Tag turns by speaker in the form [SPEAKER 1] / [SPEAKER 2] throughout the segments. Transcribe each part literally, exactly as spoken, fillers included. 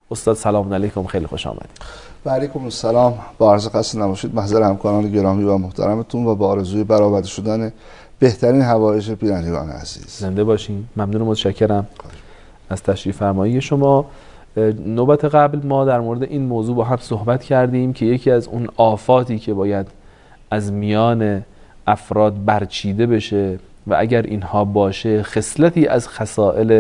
[SPEAKER 1] استاد سلام علیکم، خیلی خوش آمدید.
[SPEAKER 2] و علیکم السلام. با عرض خسته نباشید محضر همکاران گرامی و محترمتون و با آرزوی برآورده شدن بهترین حوایج بینندگان عزیز.
[SPEAKER 1] زنده باشین. ممنون و متشکرم از تشریف فرمایی شما. نوبت قبل ما در مورد این موضوع با هم صحبت کردیم که یکی از اون آفاتی که باید از میان افراد برچیده بشه و اگر اینها باشه خصلتی از خصائل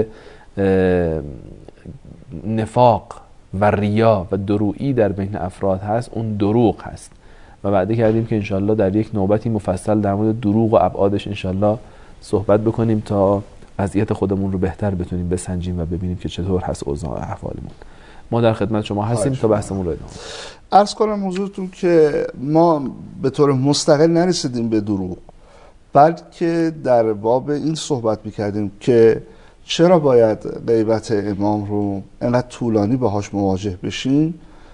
[SPEAKER 1] نفاق و ریا و درویی در بین افراد هست، اون دروغ هست و وعده کردیم که انشالله در یک نوبتی مفصل در مورد دروغ و ابعادش انشالله صحبت بکنیم تا وضعیت خودمون رو بهتر بتونیم بسنجیم و ببینیم که چطور هست اوضاع احوالمون. ما در خدمت شما هستیم تا بحثمون رو ادامه بدیم.
[SPEAKER 2] عرض کنم حضورتون که ما به طور مستقل نرسیدیم به دروغ، بلکه در باب این صحبت می‌کردیم که چرا باید غیبت امام رو انقدر طولانی باهاش مواجه بشیم.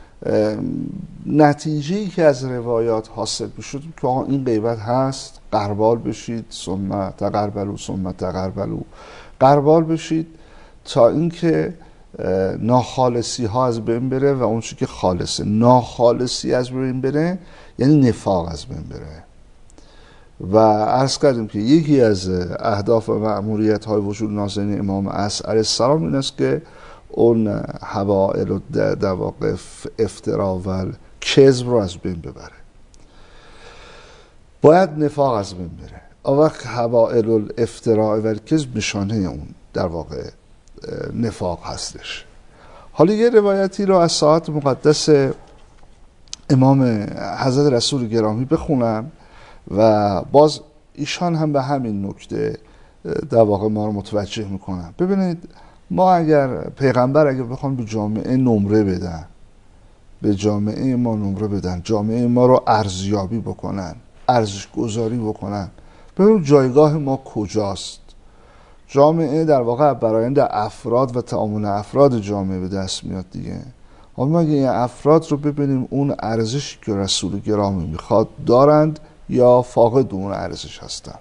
[SPEAKER 2] نتیجه‌ای که از روایات حاصل بشد که آقا این غیبت هست، قربال بشید، ثم تقربلوا ثم تقربلوا، قربال بشید تا اینکه ناخالصی ها از بین بره و اون چیزی که خالصه. ناخالصی از بین بره یعنی نفاق از بین بره. و عرض کردیم که یکی از اهداف و مأموریت های وجود نازنین امام عصر علیه السلام این است که اون حوائل و در واقع افترا و کذب رو از بین ببره. باید نفاق از بین بره. اون وقت حوائل و افترا و کذب نشانه اون در واقع نفاق هستش. حالا یه روایتی رو از ساعت مقدس امام حضرت رسول گرامی بخونم و باز ایشان هم به همین نکته در واقع ما رو متوجه میکنن. ببینید، ما اگر پیغمبر اگر بخوان به جامعه نمره بدن، به جامعه ما نمره بدن، جامعه ما رو ارزیابی بکنن، ارزش گذاری بکنن، ببینید جایگاه ما کجاست. جامعه در واقع برآیند افراد و تعامل افراد جامعه به دست میاد دیگه. اما اگه این افراد رو ببینیم اون ارزشی که رسول گرامی میخواد دارند یا فاقد اون ارزش هستن.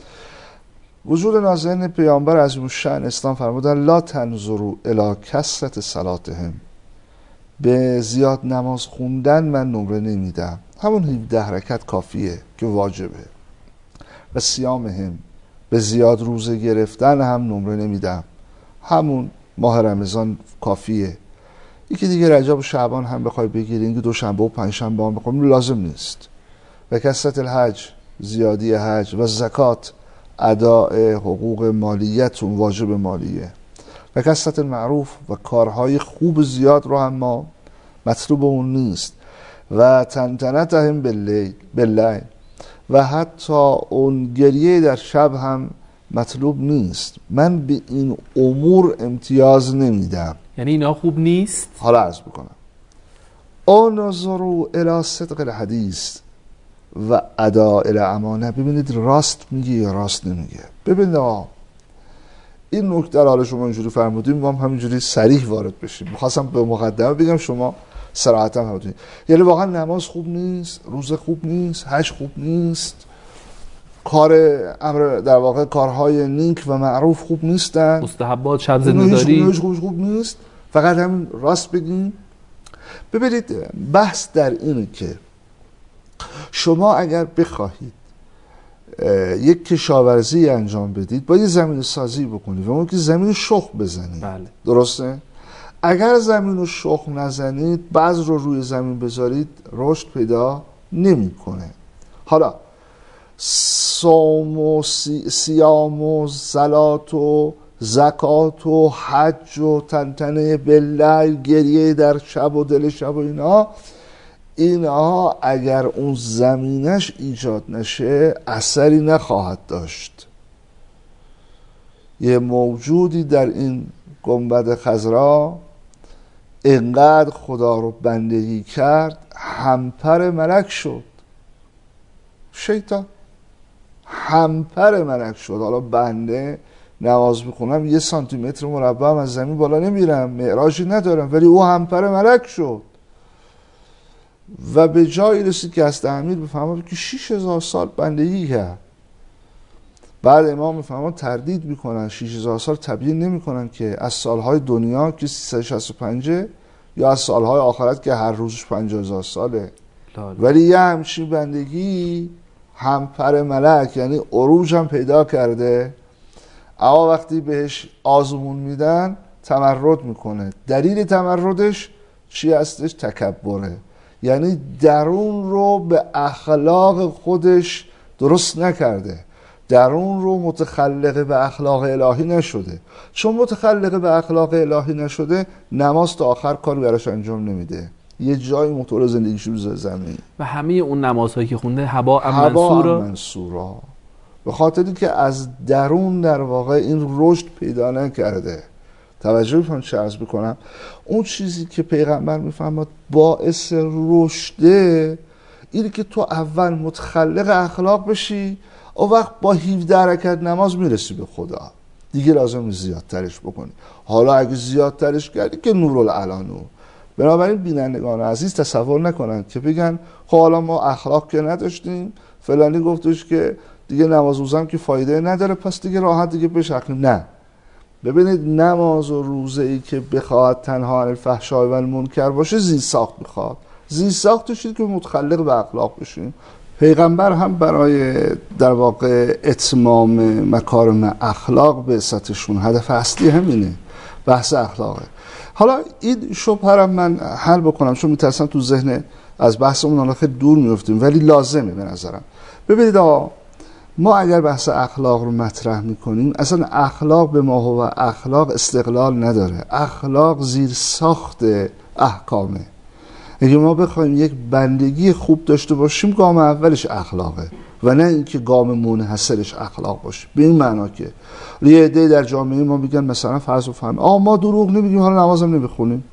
[SPEAKER 2] وجود نازنین پیامبر عظیم الشأن اسلام فرمودن لا تنظروا الی کثرت صلاتهم، به زیاد نماز خوندن من نمره نمیدم، همون هفده رکعت کافیه که واجبه. و صیامهم، به زیاد روزه گرفتن هم نمره نمیدم، همون ماه رمضان کافیه. یکی دیگه رجب و شعبان هم بخوای بگیری، اینکه دوشنبه و پنجشنبه هم بخوای لازم نیست. و کثرت الحج، زیادی حج و زکات، اداء حقوق مالیتون، واجب مالیه. و کثرت المعروف و کارهای خوب زیاد رو هم ما مطلوب اون نیست. و تنتنتهم باللیل باللیل، و حتی اون گریه در شب هم مطلوب نیست. من به این امور امتیاز نمیدم.
[SPEAKER 1] یعنی اینا خوب نیست؟
[SPEAKER 2] حالا عرض بکنم انظروا الی صدق الحدیث و اداء الامانه. ببینید راست میگه یا راست نمیگه. ببینید آقا این نکته رو حالا شما اینجوری فرمودیم، ما هم همینجوری صریح وارد بشیم. می‌خواستم به مقدمه بگم شما صراحتا فرمودید. یعنی واقعا نماز خوب نیست، روزه خوب نیست، حج خوب نیست، کار امر در واقع کارهای نیک و معروف خوب نیستن،
[SPEAKER 1] مستحبات شب زنده‌داری
[SPEAKER 2] خوب, خوب, خوب نیست، فقط همین راست بگیم. ببینید بحث در اینه که شما اگر بخواهید یک کشاورزی انجام بدید باید زمین سازی بکنید و اون که زمین شخم بزنید.
[SPEAKER 1] بله.
[SPEAKER 2] درسته؟ اگر زمین رو شخم نزنید، بعض رو روی زمین بذارید، رشد پیدا نمیکنه. حالا صوم و سی، سیام و صلات و زکات و حج و تنتنه باللیل، گریه در شب و دل شب و اینا اینها اگر اون زمینش ایجاد نشه اثری نخواهد داشت. یه موجودی در این گنبد خضرا اینقدر خدا رو بندگی کرد همپر ملک شد. شیطان همپر ملک شد. حالا بنده نماز میخونم یه سانتی متر مربع هم از زمین بالا نمیرم، معراجی ندارم، ولی او همپر ملک شد و به جایی رسید که از تعمیر بفهمد که شیش هزار سال بندگی کرد. بعد امام میفهمد تردید میکنن، شیش هزار سال تبیین نمیکنن که از سالهای دنیا که سیصد و شصت و پنج یا از سالهای آخرت که هر روزش پنجاه هزار ساله.
[SPEAKER 1] لاله.
[SPEAKER 2] ولی یه همچین بندگی هم پر ملک یعنی عروج هم پیدا کرده، اما وقتی بهش آزمون میدن تمرد میکنه. دلیل تمردش چی هستش؟ تکبره، یعنی درون رو به اخلاق خودش درست نکرده، درون رو متخلق به اخلاق الهی نشده. چون متخلق به اخلاق الهی نشده، نماز تا آخر کار براش انجام نمیده، یه جایی موتور زندگیش میذاره زمین
[SPEAKER 1] و همه اون نمازهایی که خونده هبا
[SPEAKER 2] منصورا منصورا به خاطری که از درون در واقع این رشد پیدا نکرده. توجه بفرمایید چه عرض بکنم، اون چیزی که پیغمبر میفهمد باعث رشده اینه که تو اول متخلق اخلاق بشی، اون وقت با هفده رکعت نماز میرسی به خدا، دیگه لازم زیادترش بکنی. حالا اگه زیادترش کردی که نورالعلانو. بنابراین بینندگان عزیز تصور نکنن که بگن خب حالا ما اخلاق که نداشتیم، فلانی گفتش که دیگه نماز روزم که فایده نداره پس دیگه راحت دیگه بشکنیم. نه، ببینید نماز و روزه ای که بخواد تنها عن الفحشاء و المنکر باشه زی ساخت میخواد. زی ساختش که متخلق به اخلاق بشیم. پیغمبر هم برای در واقع اتمام مکارم اخلاق به بعثتشون هدف اصلی همینه، بحث اخلاقه. حالا این شبهه رو من حل بکنم چون میترسم تو ذهن از بحثمون حالا خیلی دور میفتیم، ولی لازمه به نظرم. ببینید آقا، ما اگر بحث اخلاق رو مطرح میکنیم، اصلا اخلاق به ما هو اخلاق استقلال نداره، اخلاق زیر ساخت احکامه. اگه ما بخوایم یک بندگی خوب داشته باشیم، گام اولش اخلاقه و نه اینکه گام منحصرش اخلاق باشه. به این معنا که یه عده در جامعه ما میگن مثلا فرض و فهم آ ما دروغ نمیگیم حالا نمازم نمیخونیم،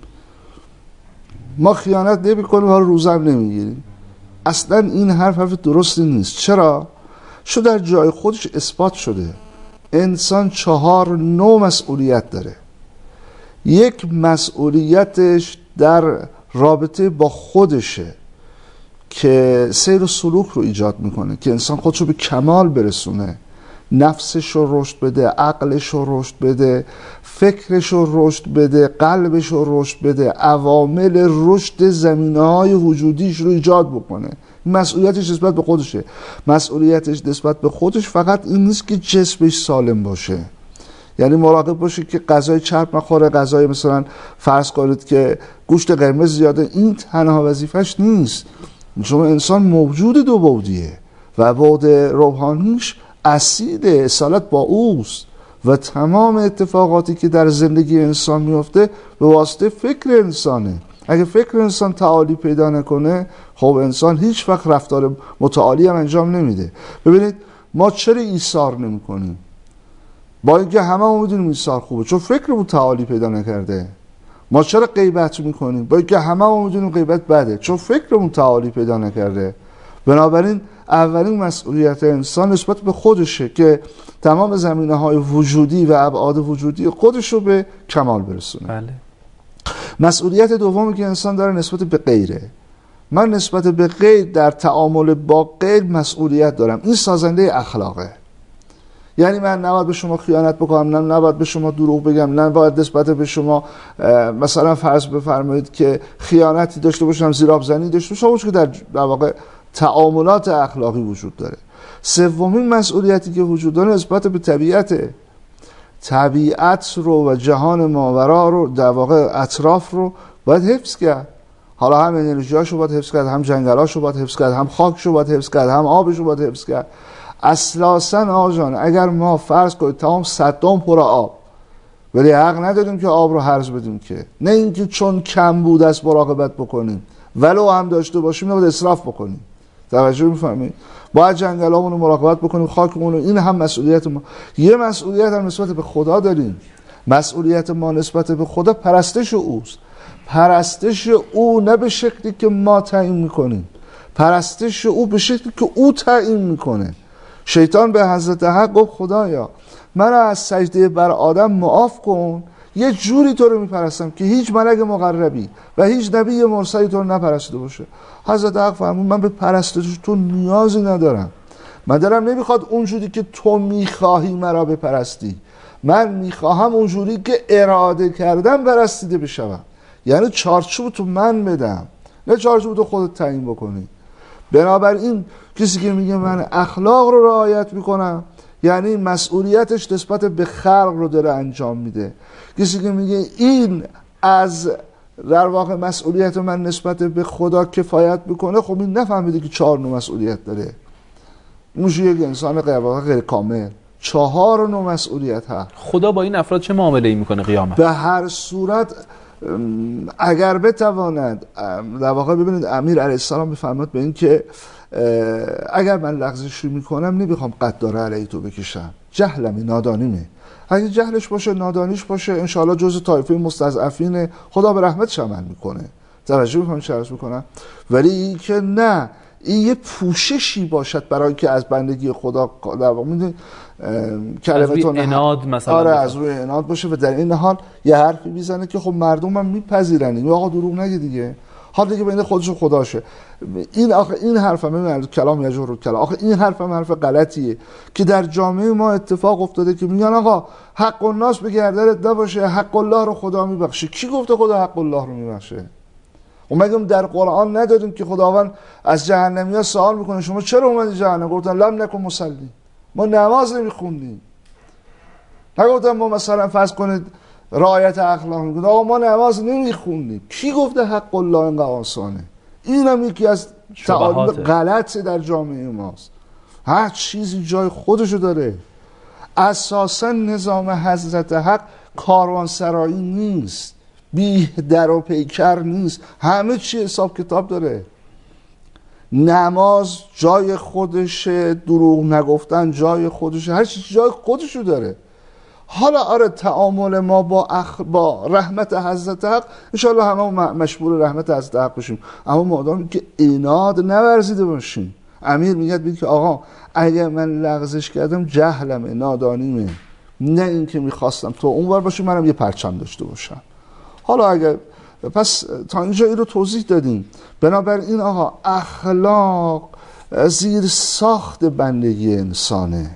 [SPEAKER 2] ما خیانت نمیکنیم حالا روزم نمیگیریم. اصلا این حرف حرف درستی نیست. چرا؟ شو در جای خودش اثبات شده انسان چهار نوع مسئولیت داره. یک مسئولیتش در رابطه با خودشه که سیر و سلوک رو ایجاد میکنه که انسان خودش رو به کمال برسونه، نفسش رو رشد بده، عقلش رو رشد بده، فکرش رو رشد بده، قلبش رو رشد بده، عوامل رشد زمینه‌های وجودیش رو ایجاد بکنه. مسئولیتش نسبت به خودشه. مسئولیتش نسبت به خودش فقط این نیست که جسمش سالم باشه، یعنی مراقب باشه که غذای چرب نخوره، غذای مثلا فرض کنید که گوشت قرمز زیاده، این تنها وظیفش نیست. چون انسان موجود دو بعدیه و بعد روحانیش اسید اصالت با اوست و تمام اتفاقاتی که در زندگی انسان میفته به واسطه فکر انسانه. اگه فکر انسان تعالی پیدا نکنه، خب انسان هیچ وقت رفتار متعالی هم انجام نمیده. ببینید ما چرا ایثار نمی کنیم؟ با اینکه همه ما میدونیم ایثار خوبه، چون فکرمون تعالی پیدا نکرده. ما چرا غیبت میکنیم؟ با اینکه همه ما میدونیم غیبت بده، چون فکرمون تعالی پیدا نکرده. بنابراین اولین مسئولیت انسان نسبت به خودشه که تمام زمینه‌های وجودی و ابعاد وجودی خودش رو به کمال برسونه.
[SPEAKER 1] بله.
[SPEAKER 2] مسئولیت دومی که انسان داره نسبت به غیره. من نسبت به غیر در تعامل با غیر مسئولیت دارم. این سازنده اخلاقه. یعنی من نباید به شما خیانت بکنم، نه نباید به شما دروغ بگم، نه باید نسبت به شما مثلا فرض بفرمایید که خیانتی داشته باشم، زیرآبزنی داشته باشم، چون که در واقع تعاملات اخلاقی وجود داره. سومین مسئولیتی که وجود داره نسبت به طبیعته. طبیعت رو و جهان ماورا رو در واقع اطراف رو باید حفظ کرد. حالا هم انرژیاشو باید حفظ کرد، هم جنگلاشو باید حفظ کرد، هم خاکشو باید حفظ کرد، هم آبشو باید حفظ کرد. اساساً آقا جان اگر ما فرض کنید تمام صدام پر آب، ولی حق نداریم که آب رو هرز بدیم، که نه اینکه چون کم بود است مراقبت بکنیم، ولو هم داشته باشیم نباید اسراف بکنیم. توجه می‌فرمایید؟ باید جنگلامون رو مراقبت بکنیم، خاکمون رو. این هم مسئولیت ما. یه مسئولیت هم نسبت به خدا داریم. مسئولیت ما نسبت به خدا پرستش اوست. پرستش او نه به شکلی که ما تعیین میکنیم، پرستش او به شکلی که او تعیین میکنه. شیطان به حضرت حق گفت خدایا من از سجده بر آدم معاف کن، یه جوری تو رو میپرستم که هیچ ملک مقربی و هیچ نبی مرسلی تو رو نپرسته باشه. حضرت حق فرمود من به پرستش تو نیازی ندارم، من دارم نمیخواد اونجوری که تو میخواهی مرا بپرستی، من میخواهم اونجوری که اراده کردم پرستیده بشم. یعنی چارچوب تو من بدم، نه چارچوب تو خودت تعیین بکنی. بنابراین کسی که میگه من اخلاق رو رعایت میکنم یعنی مسئولیتش نسبت به خلق رو داره انجام میده. کسی که میگه این از در واقع مسئولیت من نسبت به خدا کفایت میکنه، خب این نفهمیده که چهار نوع مسئولیت داره. میشه یک انسان غیر کامل. چهار نوع مسئولیت هست.
[SPEAKER 1] خدا با این افراد چه معامله ای میکنه قیامت؟
[SPEAKER 2] به هر صورت اگر بتواند، در واقع ببینید امیر علیه السلام میفرماد به این که اگر من لغزشی میکنم نمیخوام قداره علیه تو بکشم، جهلمه، نادانیمه. اگه جهلش باشه، نادانیش باشه، انشاءالله جز طایفه مستضعفین، خدا به رحمتش عمل میکنه. توجه میکنم چه عرض میکنم؟ ولی این که نه، این یه پوششی باشد برای که از بندگی خدا در واقع میدونید
[SPEAKER 1] کلمتون اناد مثلا،
[SPEAKER 2] آره از روی اناد باشه و در این حال یه حرفی میزنه که خب مردم هم میپذیرن، این آقا دروغ نگه دیگه، حالا دیگه بین خودش و خداشه. این آخه این حرف هم کلام یجر رو کلام، آخه این حرف هم حرف غلطیه که در جامعه ما اتفاق افتاده که میگن آقا حق الناس به گردنت نباشه، حق الله رو خدا میبخشه. کی گفته خدا حق الله رو میبخشه؟ اومدیم در قرآن نداریم که خداوند از جهنمی‌ها سوال میکنه شما چرا اومدی جهنم؟ گفتن لم نکن مصلی، ما نماز نمیخوندیم. نگفتن ما مثلا فرض کنید رعایت اخلاق میکنیم، آقا ما نماز نمیخوندیم. کی گفته حق الله اینقدر آسانه؟ این هم یکی از تعالیم غلط در جامعه ماست. هر چیزی جای خودشو داره. اساسا نظام حضرت حق کاروانسرایی نیست، بی در و پیکر نیست، همه چی حساب کتاب داره. نماز جای خودشه، دروغ نگفتن جای خودشه، هر چی جای خودشو داره. حالا آره تعامل ما با اخ... با رحمت حضرت حق انشاءالله همه مشمول رحمت حضرت حق بشیم، اما مادامی که عناد نورزیده باشیم. امیر میگه که آقا اگر من لغزش کردم جهلمه، نادانیمه، نه این که میخواستم تو اونور باشی منم یه پرچم داشته باشم. حالا اگر پس تا اینجا این رو توضیح دادیم. بنابراین آقا اخلاق زیر ساخت بندگی انسانه.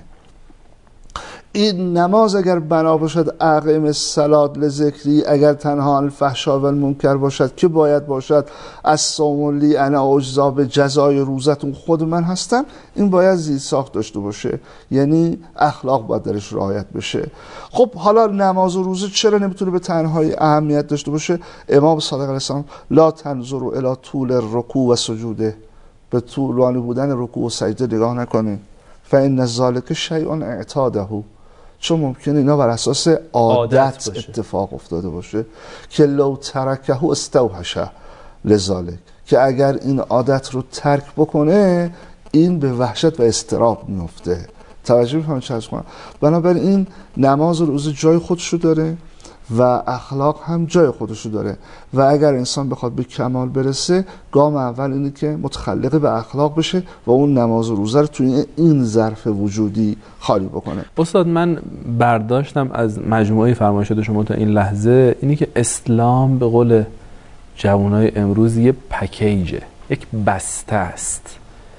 [SPEAKER 2] این نماز اگر بنا باشد اقیم الصلاة لذکری، اگر تنها الفحشاء و المنکر باشد که باید باشد الصوم لی انا اجزا، به جزای روزتون خود من هستم، این باید زیر ساخت داشته باشه، یعنی اخلاق باید درش رعایت بشه. خب حالا نماز و روزه چرا نمیتونه به تنهایی اهمیت داشته باشه؟ امام صادق علیه السلام لا تنظروا الی طول الرکوع و سجوده، به طولانی بودن رکوع و سجده نگاه نکنه، فان ذلک شیء اعتاده، چون ممکنه اینا بر اساس عادت, عادت اتفاق افتاده باشه که لو ترکه استوحش لذالک، که اگر این عادت رو ترک بکنه این به وحشت و اضطراب میفته. توجه میکنم چه از کنم؟ بنابراین نماز و روزه جای خودشو داره و اخلاق هم جای خودشو داره و اگر انسان بخواد به کمال برسه گام اول اینه که متخلق به اخلاق بشه و اون نماز و روزه رو توی این ظرف وجودی خالی بکنه.
[SPEAKER 1] استاد من برداشتم از مجموعه فرمایشات شما تا این لحظه اینی که اسلام به قول جوانای امروز یه پکیجه، یک بسته است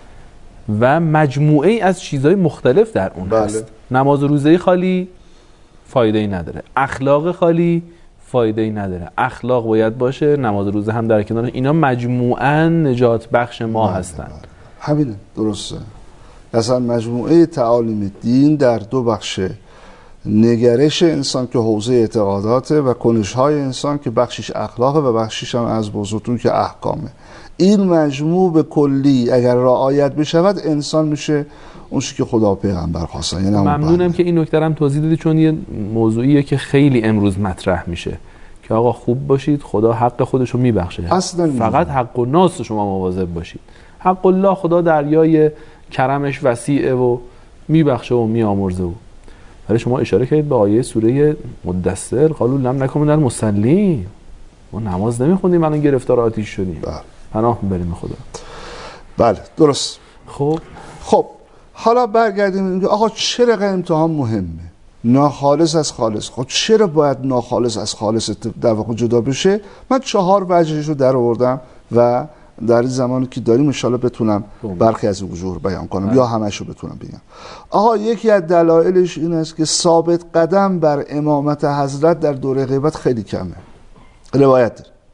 [SPEAKER 1] و مجموعه ای از چیزهای مختلف در اون بله. هست. نماز و روزه خالی فایده ای نداره، اخلاق خالی فایده ای نداره. اخلاق باید باشه، نماز روزه هم در کنارش. اینا مجموعاً نجات بخش ما بله هستن. بله.
[SPEAKER 2] همینه، درسته. اصلا مجموعه تعالیم دین در دو بخشه، نگرش انسان که حوزه اعتقاداته و کنش‌های انسان که بخشش اخلاقه و بخشش هم از بزرگتون که احکامه. این مجموع به کلی اگر رعایت بشود انسان میشه اون چیزی که خدا و پیغمبر خواستن. یعنی
[SPEAKER 1] ممنونم که این نکته رو هم توضیح دادی، چون یه موضوعیه که خیلی امروز مطرح میشه که آقا خوب باشید، خدا حق خودش رو میبخشه، فقط حق الناس شما مواظب باشید. حق الله خدا دریای کرمش وسیعه و میبخشه و میآمرزه. و ولی شما اشاره کردید به آیه سوره مدثر قالوا لم نکن من المصلین، ما نماز نمیخوندیم الان گرفتار آتش شدیم. بله. پناه میبریم خدا.
[SPEAKER 2] بله درست.
[SPEAKER 1] خب
[SPEAKER 2] خب حالا برگردیم اینکه آقا چرا امتحان مهمه؟ ناخالص از خالص. خب چرا باید ناخالص از خالص در واقع جدا بشه؟ من چهار وجهش رو در آوردم و در این زمانی که داریم ان شاءالله بتونم برخی از وجوه بیان کنم ها. یا همش رو بتونم بگم. آقا یکی از دلایلش این است که ثابت قدم بر امامت حضرت در دوره غیبت خیلی کمه. روایت داره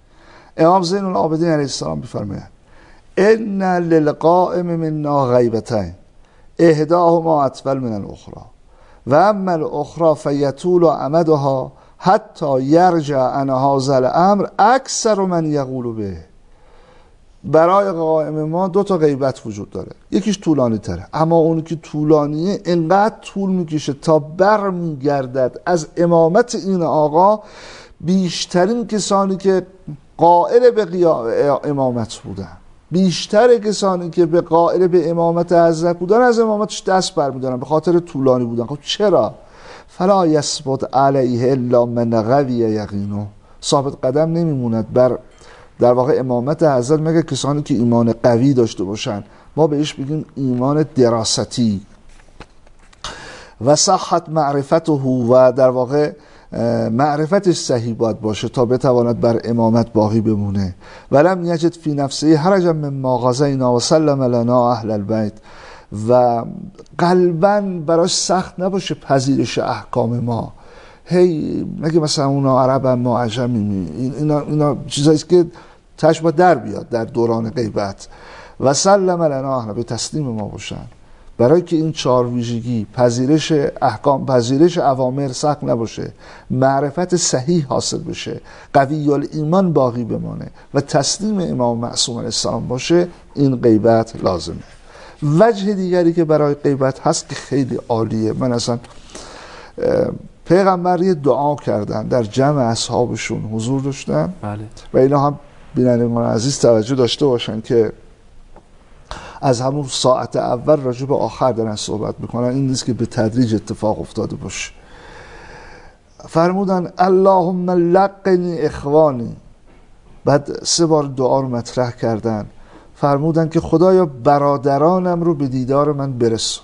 [SPEAKER 2] امام زین العابدین علیه السلام میفرمایند ان للقائم منا غیبتین احداهما اطول من الاخرى و اما الاخرى فیطول امدها حتی یرجع عن هذا الامر اکثر من یقول به. برای قائم ما دو تا غیبت وجود داره، یکیش طولانی تره، اما اون که طولانیه انقدر طول میکشه تا بر میگردد از امامت این آقا بیشترین کسانی که قائل به امامت بودن، بیشتر کسانی که به قائل به امامت حضرت بودن از امامتش دست برمیدارن به خاطر طولانی بودن. خب چرا؟ فلا یثبت علیه الا من قوی یقینه، ثابت قدم نمیموند بر در واقع امامت حضرت مگر کسانی که ایمان قوی داشته باشن. ما بهش بگیم ایمان دراستی. و صحت معرفته و در واقع معرفتش صحیح باید باشه تا بتواند بر امامت باقی بمونه. ولم یجد فی نفسه حرجا مما غزینا و سلم لنا اهل البیت، و قلباً براش سخت نباشه پذیرش احکام ما. هی مگه مثلا اونا عربن ما عجمی، اینا, اینا چیزاییست که تش با در بیاد در دوران غیبت. و سلم لنا اهل به تسلیم ما باشن، برای که این چهار ویژگی پذیرش احکام، پذیرش اوامر سخت نباشه، معرفت صحیح حاصل بشه، قوی الایمان باقی بمانه و تسلیم امام معصوم علیه السلام باشه، این غیبت لازمه. وجه دیگری که برای غیبت هست که خیلی عالیه، من اصلا پیغمبر یه دعا کردن در جمع اصحابشون حضور داشتن.
[SPEAKER 1] بله. و
[SPEAKER 2] اینا هم بینندگان عزیز توجه داشته باشن که از همون ساعت اول راجع به آخر دارن صحبت میکنن، این نیست که به تدریج اتفاق افتاده باشه. فرمودن اللهم لقنی اخوانی، بعد سه بار دعا رو مطرح کردن، فرمودن که خدایا برادرانم رو به دیدار من برسون.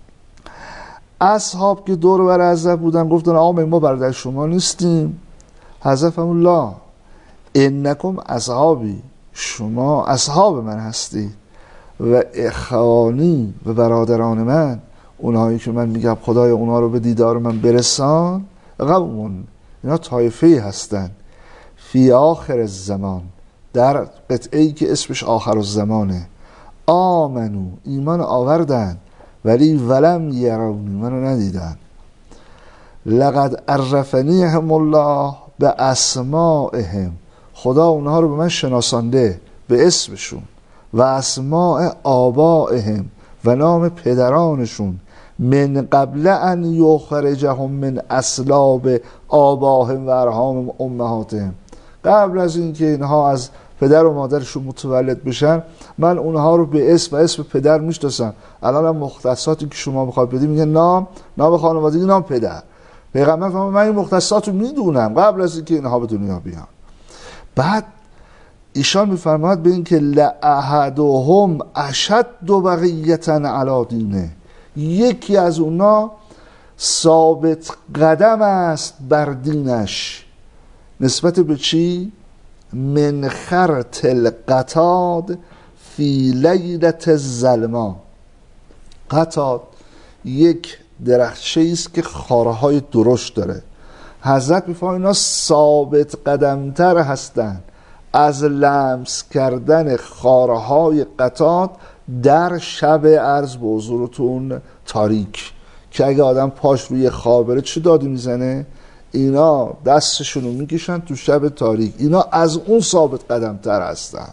[SPEAKER 2] اصحاب که دور بر حضرت بودن گفتن آقا ما برادر شما نیستیم. حضرت فرمود لا انکم اصحابی، شما اصحاب من هستید، و اخوانی و برادران من، اونهایی که من میگم خدای اونها رو به دیدار من برسان، قومون اینا طایفه هستن فی آخر الزمان، در قطعه‌ای که اسمش آخر الزمانه، آمنو ایمان آوردن ولی ولم یرونی منو ندیدن، لقد عرفنیهم الله به اسمائهم، خدا اونها رو به من شناسانده به اسمشون، و اسماء آبائهم و نام پدرانشون، من قبل ان یخرجهم من اصلاب آباهم و ارحام امهاتهم، قبل از اینکه اینها از پدر و مادرشون متولد بشن من اونها رو به اسم و اسم پدر میشناسم. الان هم مختصاتی که شما بخواد بدی میگه نام، نام خانوادگی، نام پدر. پیغمبر فرمود من این مختصات رو میدونم قبل از اینکه اینها به دنیا بیان. بعد ایشان میفرماید به این که لأحدهم اشد بقیة علی دینه، یکی از اونا ثابت قدم است بر دینش. نسبت به چی؟ من خرط القطاد فی لیلة الظلما. قطاد یک درخچه است که خارهای درشت داره. حضرت میفرماید اینا ثابت قدمتر هستند از لمس کردن خارهای قطاد در شب عرض به حضورتون تاریک، که اگه آدم پاش روی خابره چه دادی میزنه، اینا دستشونو میکشن تو شب تاریک، اینا از اون ثابت قدمتر هستن.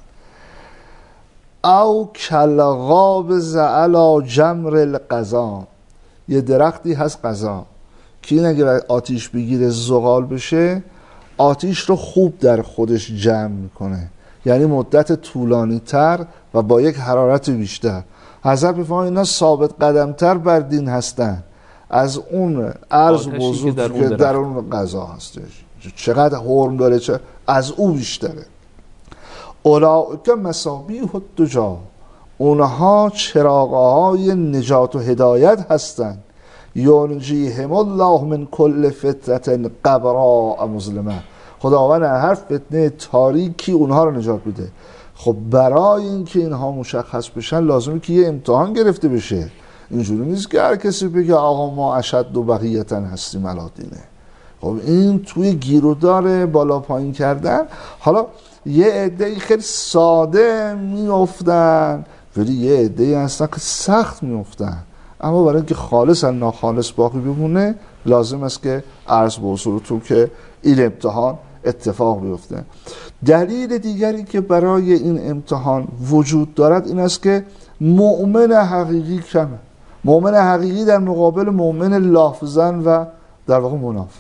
[SPEAKER 2] او کلغاب زعلا جمر القضا، یه درختی هست قضا که این اگه آتیش بگیره زغال بشه، آتیش رو خوب در خودش جمع میکنه، یعنی مدت طولانی تر و با یک حرارت بیشتر. حضرت میفرماید اینا ثابت قدمتر بر دین هستن از اون عرض بزرگ که در, در اون قضا هستش. چقدر حرم داره، چه از او بیشتره. اولئک مصابیح الدجی، اونها چراغ‌های نجات و هدایت هستند. ینجیهم الله من کل فتنة قبراء مظلمه، خداوند هر فتنه تاریکی اونها رو نجات بده. خب برای اینکه اینها مشخص بشن لازمه که یه امتحان گرفته بشه. اینجوری نیست که هر کسی بگه آقا ما اشد و بقیتن هستیم علی دینه. خب این توی گیرودار بالا پایین کردن. حالا یه عده‌ای خیلی ساده میافتن ولی یه عده‌ای هستن که سخت میافتن، اما برای اینکه خالص از ناخالص باقی بمونه لازم است که عرض به حضورتون که این امتحان اتفاق بیفته. دلیل دیگری که برای این امتحان وجود دارد این است که مؤمن حقیقی کمه. مؤمن حقیقی در مقابل مؤمن لافظن و در واقع منافق.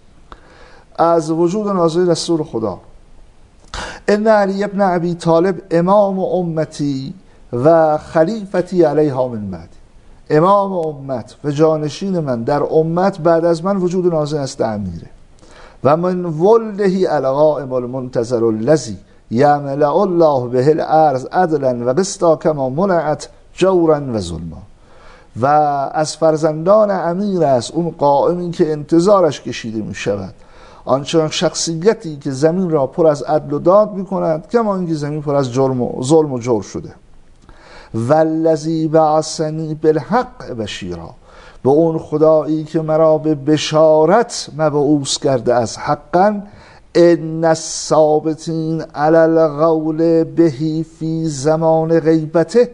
[SPEAKER 2] از وجود نازل رسول خدا ان علی ابن ابی طالب امام امتی و خلیفتی علیها من بعد، امام امت و جانشین من در امت بعد از من وجود نازل است امیره و من ولهی القائم المنتظر الذی یملأ الله به الارض عدلا و قسطا کما منعت جورا و ظلما. و از فرزندان امیر است اون قائمی که انتظارش کشیده می شود، آنچنان شخصیتی که زمین را پر از عدل و داد می کند کما اینکه زمین پر از جرم و ظلم و جور شده. والذی بعثنی بالحق بشیرا، به اون خدایی که مرا به بشارت مبعوث کرده از حقا، ان الثابتین علی القول بهی فی زمان غیبته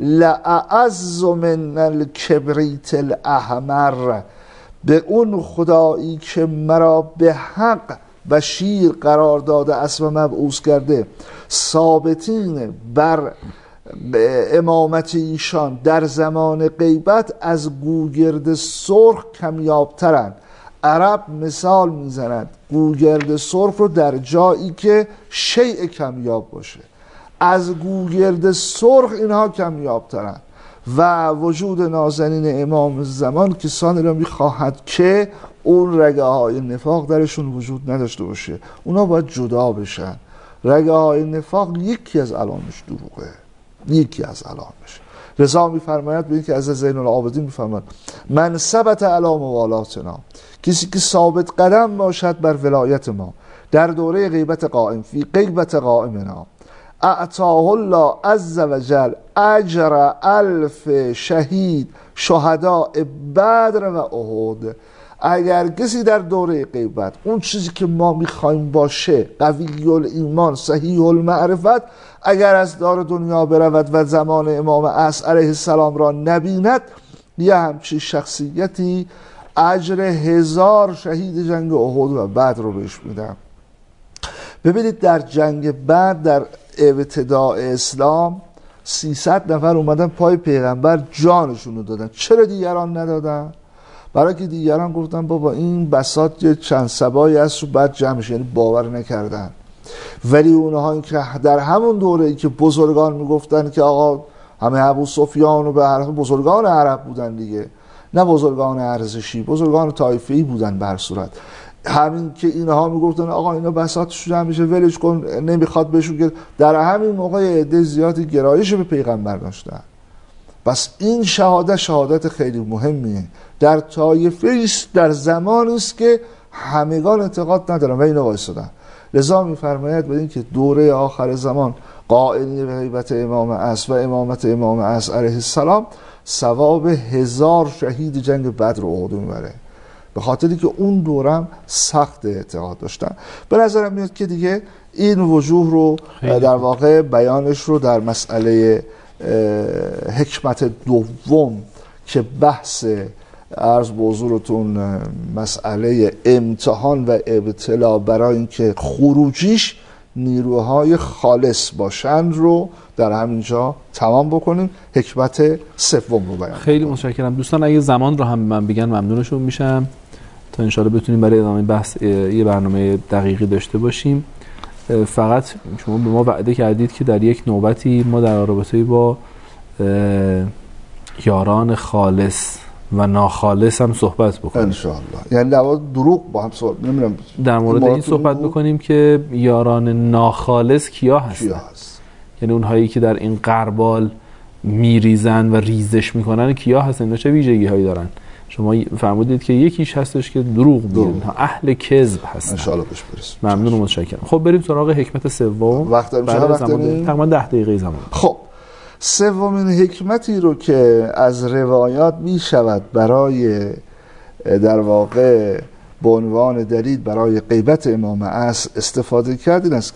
[SPEAKER 2] لأعز من الکبریت الاحمر، به اون خدایی که مرا به حق بشیر قرار داده است و مبعوث کرده، ثابتین بر امامت ایشان در زمان غیبت از گوگرد سرخ کمیابترند. عرب مثال میزند گوگرد سرخ رو در جایی که شیء کمیاب باشه، از گوگرد سرخ اینها کمیابترند. و وجود نازنین امام زمان کسانی را میخواهد که اون رگه های نفاق درشون وجود نداشته باشه، اونا باید جدا بشن. رگه های نفاق یکی از علامش دروغه، یکی از علامش. رضا میفرماید به این که از زین العابدین میفرماید من ثبت علی موالاتنا، کسی که ثابت قدم باشد بر ولایت ما در دوره غیبت قائم فی غیبت قائمنا، اعطاه الله عز وجل اجر الف شهید شهداء بدر و احد. اگر کسی در دوره غیبت اون چیزی که ما میخوایم باشه، قوی الایمان صحیح المعرفت، اگر از دار دنیا برود و زمان امام عصر علیه السلام را نبیند، یه همچین شخصیتی اجر هزار شهید جنگ احد و بدر رو بهش میدم. ببینید در جنگ بدر در ابتداء اسلام سیصد نفر اومدن پای پیغمبر جانشون رو دادن. چرا دیگران ندادن؟ برای که دیگران گفتن بابا این بساط یه چند سبایی هست و بعد جمعش، یعنی باور نکردن. ولی اونها که در همون دوره ای که بزرگان میگفتن که آقا همه ابو سفیان و به هر بزرگان عرب بودن دیگه، نه بزرگان ارزشی، بزرگان طایفه‌ای بودن به هر صورت، همین که اینها میگفتن آقا اینا بساطش جمع میشه ولش کن نمیخواد بهشون، که در همین موقع عده زیادی گرایش به پیغمبر داشتن. بس این شهادت شهادت خیلی مهمیه در طایفه است، در زمانی است که همگان اعتقاد ندارن و اینا وایسادن. لذا میفرماید بدین که دوره آخر زمان قائلی به غیبت امام عصر و امامت امام عصر علیه السلام ثواب هزار شهید جنگ بدر و احد میبره، به خاطری که اون دورم سخت اعتقاد داشتن. به نظرم میاد که دیگه این وجوه رو در واقع بیانش رو در مسئله حکمت دوم که بحث عرض به حضورتون مسئله امتحان و ابتلا برای اینکه خروجیش نیروهای خالص باشند رو در همینجا تمام بکنیم. حکمت سوم رو بیان.
[SPEAKER 1] خیلی متشکرم دوستان. اگه زمان رو هم من بگن ممنونشون میشم تا انشاءالله بتونیم برای ادامه بحث یه برنامه دقیقی داشته باشیم. فقط شما به ما وعده کردید که در یک نوبتی ما در رابطه با یاران خالص و ناخالص هم صحبت بکنیم
[SPEAKER 2] انشاءالله. یعنی در مورد دروغ با هم صحبت نمیدونم
[SPEAKER 1] در مورد این صحبت بکنیم که یاران ناخالص کیا هستن،
[SPEAKER 2] کیا هست؟
[SPEAKER 1] یعنی اونهایی که در این غربال میریزن و ریزش میکنن کیا هستن، اینا چه ویژگی هایی دارن؟ شما فرمودید که یکیش هستش که دروغ میگن، اهل کذب هستن.
[SPEAKER 2] انشاءالله بهش برسیم.
[SPEAKER 1] ممنون و متشکرم. خب بریم سراغ حکمت سوم.
[SPEAKER 2] وقت داریم؟ چقدر وقت داریم؟
[SPEAKER 1] تقریبا ده دقیقه زمان.
[SPEAKER 2] خب سومین حکمتی رو که از روایات می شود برای در واقع به عنوان دلیل برای غیبت امام عصر استفاده کرد این است که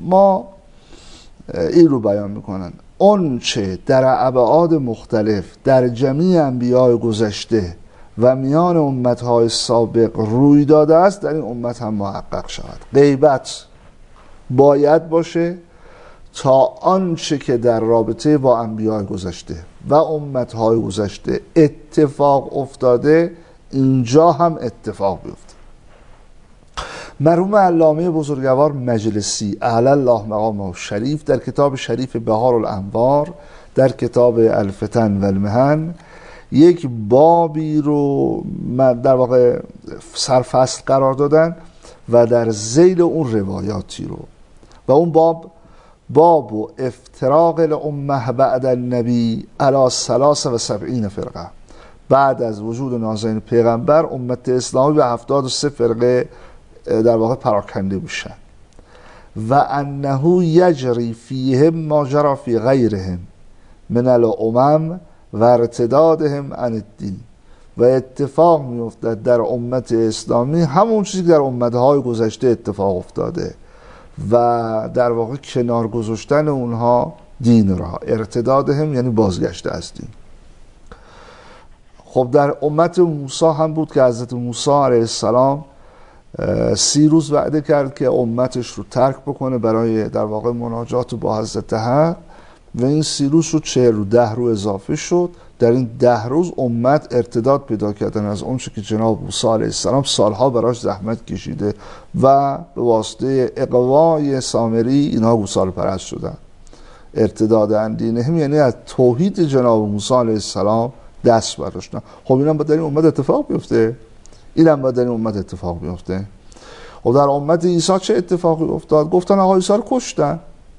[SPEAKER 2] ما این رو بیان میکنن اون چه در ابعاد مختلف در جمیع انبیاء گذشته و میان امتهای سابق روی داده است در این امت هم محقق شود. غیبت باید باشه تا آنچه که در رابطه با انبیاء گذشته و امتهای گذشته اتفاق افتاده اینجا هم اتفاق بیفته. مرحوم علامه بزرگوار مجلسی اعلی الله مقامه شریف در کتاب شریف بهار الانوار در کتاب الفتن و المحن یک بابی رو در واقع سرفصل قرار دادن و در ذیل اون روایاتی رو و اون باب باب و افتراق الامه بعد النبی علی ثلاث و سبعین فرقه، بعد از وجود نازنین پیغمبر امت اسلامی به هفتاد و سه فرقه در واقع پراکنده میشن و انه یجری فیهم ما جرى فی غیرهم من الامم و ارتدادهم عن الدین و اتفاق میافتد در امت اسلامی همون چیزی که در امتهای گذشته اتفاق افتاده و در واقع کنار گذاشتن اونها دین را، ارتدادهم یعنی بازگشته از دین. خب در امت موسی هم بود که حضرت موسی علیه السلام سی روز وعده کرد که امتش رو ترک بکنه برای در واقع مناجات با حضرت حق و این سی روز رو چهل رو ده رو اضافه شد. در این ده روز امت ارتداد پیدا کردن از اون چه که جناب موسی علیه السلام سالها براش زحمت کشیده و به واسطه اقوای سامری اینها گوساله پرست شدن. ارتداد عن دینهم یعنی از توحید جناب موسی علیه السلام دست برداشتن. خب اینم باید در این امت اتفاق بیفته، اینم باید در این امت اتفاق بیفته. خب در امت عیسی چه اتفاقی افتاد؟ گفتن آقا عیسی رو کشتن،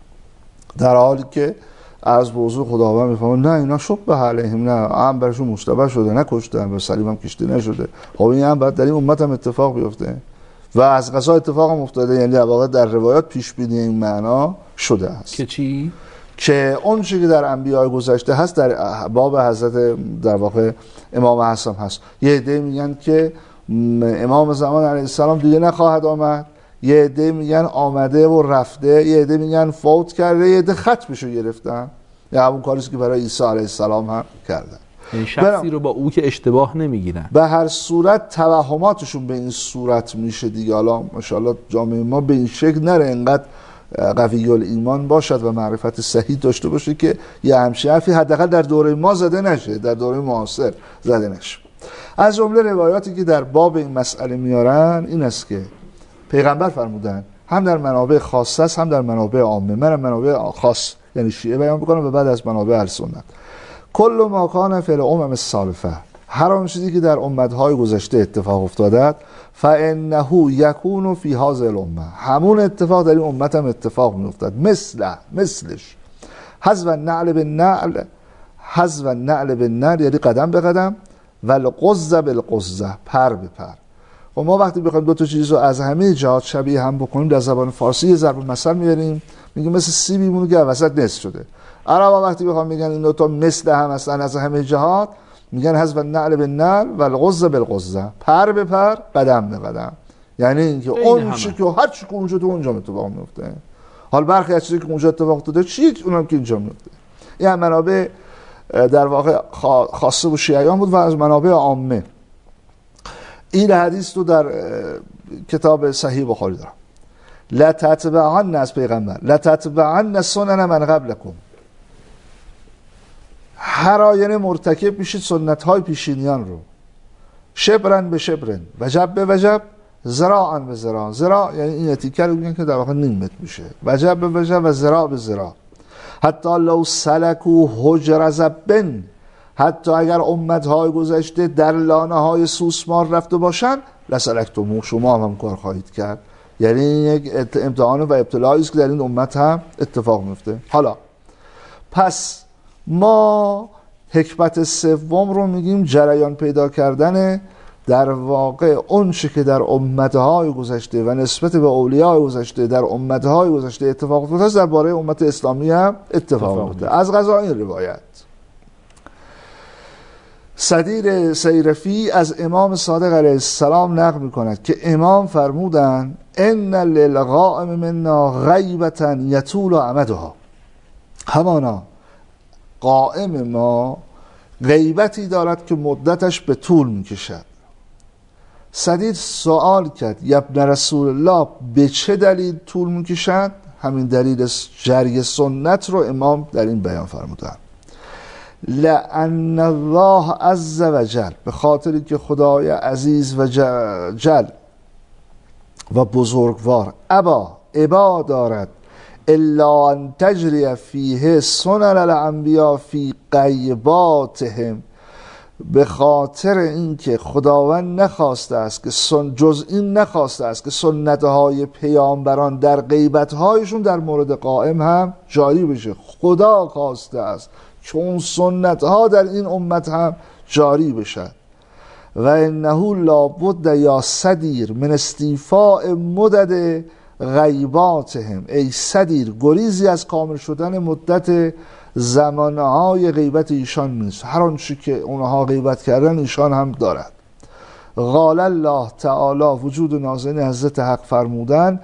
[SPEAKER 2] در حالی که از بوضوع خداوند میفهمن نه اینا شبه علیهم، نه هم برشون مشتبه شده، نکشتن و صلیب هم کشته نشده. خب این هم باید در این امت هم اتفاق بیفته و از قضا اتفاق هم افتاده. یعنی در واقع در روایات پیش بینی این معنا شده است
[SPEAKER 1] که چی؟
[SPEAKER 2] که اون چیزی که در انبیاء گذشته هست در باب حضرت در واقع امام حسن هست. یه عده میگن که امام زمان علیه السلام دیگه نخواهد آمد، یه عده میگن آمده و رفته، یه عده میگن فوت کرده، یه عده ختمشو گرفتن. یا همون کاریست که برای عیسی علیه السلام هم کردن.
[SPEAKER 1] این شخصی رو با او که اشتباه نمیگیرن.
[SPEAKER 2] به هر صورت توهماتشون به این صورت میشه دیگه. حالا ماشاءالله جامعه ما به این شکل نره، انقدر قوی الایمان باشد و معرفت صحیح داشته باشه که یه همچین حرفی حداقل در دوره ما زده نشه، در دوره معاصر زده نشه. از جمله روایاتی که در باب این مسئله میارن این است که پیغمبر فرمودن هم در منابع خاصه است هم در منابع عامه. من منابع خاص یعنی شیعه بیان بکنم و بعد از منابع اهل سنت. کل ما کان فی الامم السالفه، هر آن چیزی که در امتهای گذشته اتفاق افتاده فانه یکون فی هذه الامه، همون اتفاق در این امت هم اتفاق میافتد. مثل مثلش حذف النعل بالنعل، حذف النعل بالنعل یعنی قدم به قدم، و القزه بالقزه، پر به پر. و ما وقتی بخوایم دو تا چیز رو از همه جهات شبیه هم بکنیم در زبان فارسی یه ضرب مثل میاریم، میگیم مثل سیبی مونه که وسط نصف شده. عربا وقتی بخوام میگن این دو تا مثل هم هستن از همه جهات، میگن حذف النعل بالنعل و القزه بالقزه، پر به پر قدم به قدم. یعنی اینکه اون چیزی که هر چی که اونجا تو اونجا اتفاق میفته. حال برخی از چیزی که اونجا اتفاق افتاده چی اونم که اینجا میفته. این منابع در واقع خاصه و شیعیان بود و از منابع عامه. این حدیث رو در کتاب صحیح بخاری دارم. لا تتبعن از پیغمبر، لا تتبعن سنن من قبلکم، هر آینه مرتکب میشید سنت های پیشینیان رو، شبرن به شبرن، وجب به وجب، ذراعا به ذراع. ذراع یعنی این اتیکه رو میگن که در واقع نیم متر میشه، وجب به وجب و ذراع به ذراع. حتی لو سلکو حجر زبن، حتی اگر امتهای گذشته در لانه های سوسمار رفته باشن لسلکتمو، شما هم, هم کار خواهید کرد. یعنی یک امتحان و ابتلایی است که در این امت هم اتفاق میفته. حالا پس ما حکمت سوم رو میگیم جریان پیدا کردن در واقع اون چه که در امتهای گذشته و نسبت به اولیاء گذشته در امتهای گذشته اتفاق افتاده درباره امت اسلامی هم اتفاق افتاده. از قضا این روایت صدیر سیرفی از امام صادق علیه السلام نقل میکند که امام فرمودند ان للقائم منا غیبة یطول امدها، همانا قائم ما غیبتی دارد که مدتش به طول میکشد. صدید سوال کرد ابن رسول الله به چه دلیل طول میکشد؟ همین دلیل جری سنت رو امام در این بیان فرمودند. لأن الله عز و جل، به خاطری که خدای عزیز و جل و بزرگوار ابا ابا دارد الا ان تجری فیه سنن الانبیا فی غیباتهم، به خاطر اینکه خداوند نخواسته است که سن جز این نخواسته است که سنت‌های پیامبران در غیبت‌هایشون در مورد قائم هم جاری بشه. خدا خواسته است که اون سنت‌ها در این امت هم جاری بشه. و انه لابد یا صدیر من استیفاء مدد غیباتهم، ای صدیر گریزی از کامل شدن مدت زمانهای غیبت ایشان نیست، هر آنچه که اونها غیبت کردن ایشان هم دارد. قال الله تعالی، وجود نازنین حضرت حق فرمودن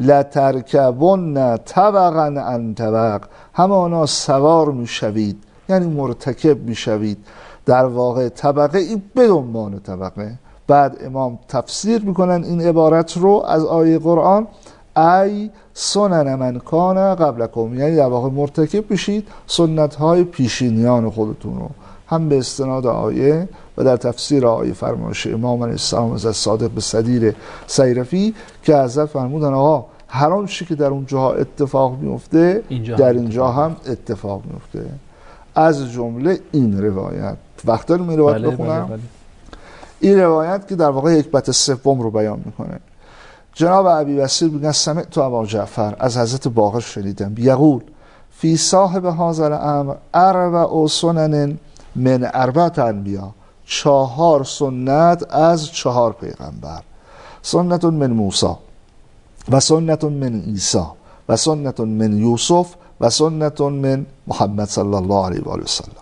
[SPEAKER 2] لترکبن طبقا عن طبق، همانا سوار میشوید یعنی مرتکب میشوید در واقع طبقه این به دنبال طبقه. بعد امام تفسیر میکنن این عبارت رو از آیه قرآن ای سنن من کان قبلکم، یعنی در واقع مرتکب بشید سنت های پیشینیان خودتون رو، هم به استناد آیه و در تفسیر آیه فرمایش امام علیه السلام از صادق به صدیر سیرفی که حضرت فرمودن آقا هر آن چیزی که در اونجا اتفاق میفته در اینجا هم اتفاق میفته. از جمله این روایت وقتا می روایت بله بخونم بله بله. این روایت که در واقع حکمت سوم رو بیان میکنه. جناب ابی بصیر میگن سمعت ابا جعفر، از حضرت باقر شنیدم، یقول فی صاحب هذا الامر اربع سنن من اربعه انبیا، چهار سنت از چهار پیغمبر، سنت من موسی و سنت من عیسی و سنت من یوسف و سنت من محمد صلی الله علیه و آله و سلم.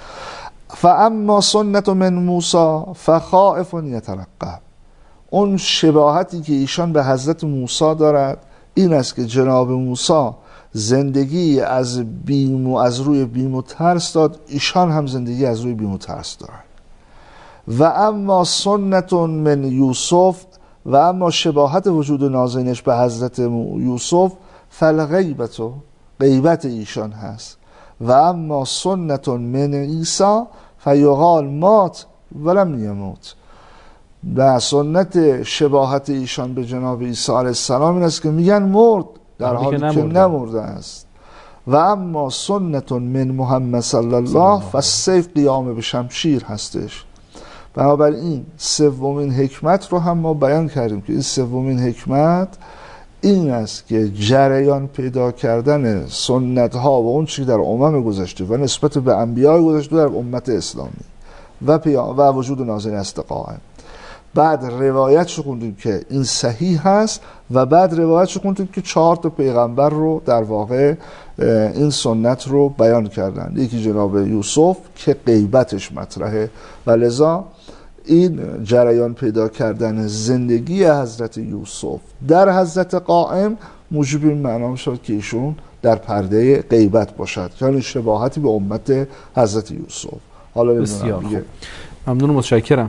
[SPEAKER 2] فاما سنت من موسی فخائف یترقب، اون شباهتی که ایشان به حضرت موسی دارد این است که جناب موسی زندگی از بیم و از روی بیم و ترس داد، ایشان هم زندگی از روی بیم و ترس دارند. و اما سنت من یوسف، و اما شباهت وجود نازنینش به حضرت یوسف فالغیبت، غیبت ایشان هست. و اما سنت من عیسی فیقال مات ولم یموت، و سنت شباهت ایشان به جناب عیسی علیه السلام این است که میگن مرد در حالی که نمرده است. و اما سنت من محمد صلی الله فالسیف قیام به شمشیر هستش. بنابراین سومین حکمت رو هم ما بیان کردیم که این سومین حکمت این است که جریان پیدا کردن سنت ها و اون چیزی در امم گذشته و نسبت به انبیاء گذشته در امت اسلامی و و وجود نازنین است قائم. بعد روایت شو خوندیم که این صحیح هست و بعد روایت شو خوندیم که چهار تا پیغمبر رو در واقع این سنت رو بیان کردن. یکی جناب یوسف که غیبتش مطرحه و لذا این جریان پیدا کردن زندگی حضرت یوسف در حضرت قائم موجب این معنا شد که ایشون در پرده غیبت باشد، یعنی شباهتی به امت حضرت یوسف. حالا
[SPEAKER 1] بسیار خوب، ممنون و متشکرم.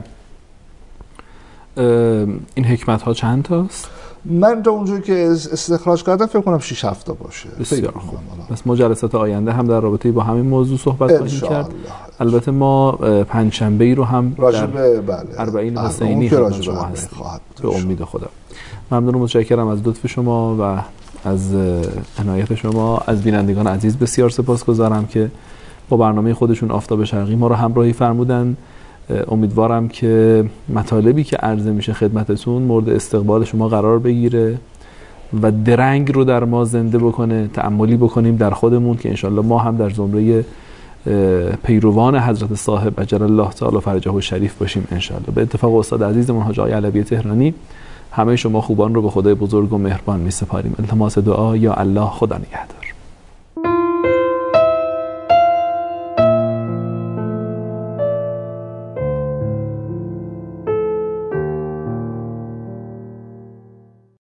[SPEAKER 1] این حکمت ها چند تاست؟
[SPEAKER 2] من تا اونجایی که استخراج کردم فکر کنم شش هفت تا باشه.
[SPEAKER 1] بسیار خوب. پس مجلسات آینده هم در رابطه با همین موضوع صحبت خواهیم کرد. البته ما پنجشنبه ای رو هم
[SPEAKER 2] راجب بله
[SPEAKER 1] اربعین حسینی خدمت شما هستیم به امید خدا. ممنون و متشکرم از لطف شما و از عنایت شما. از بینندگان عزیز بسیار سپاسگزارم که با برنامه خودشون آفتاب شرقی ما رو همراهی فرمودن. امیدوارم که مطالبی که عرضه میشه خدمتتون مورد استقبال شما قرار بگیره و درنگ رو در ما زنده بکنه، تأملی بکنیم در خودمون که انشالله ما هم در زمره پیروان حضرت صاحب اجل الله تعالی فرجه الشریف باشیم انشالله. به اتفاق استاد عزیزمون حاج آقای علوی تهرانی همه شما خوبان رو به خدای بزرگ و مهربان می سپاریم. التماس دعا یا الله خدا نگهدار.